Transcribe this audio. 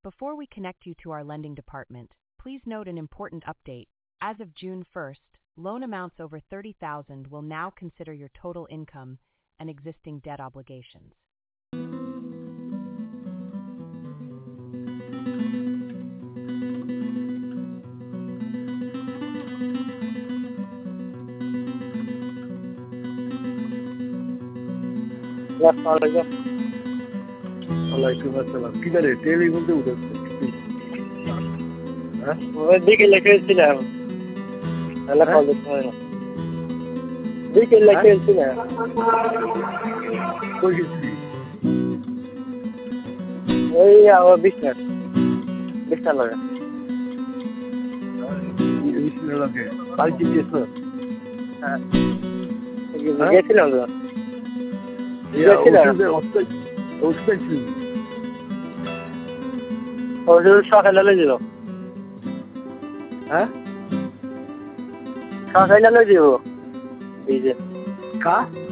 Before we connect you to our lending department, please note an important update. As of June 1st, loan amounts over $30,000 will now consider your total income and existing debt obligations. ওয়ালাইকুম আসসালাম। কি করে telephone তো উঠেছে? হ্যাঁ, ওই দিকে লিখেছিলাম তাহলে কল দিতে হয় না। দিকে লিখেছিলাম কই গেছিলি? ওই আমার বিছনা লাগা লাগে বাড়িতে গেছো? হ্যাঁ গেছিলাম তো সকালে লই যাব। হ্যাঁ সকালে লই যাব এই যে কা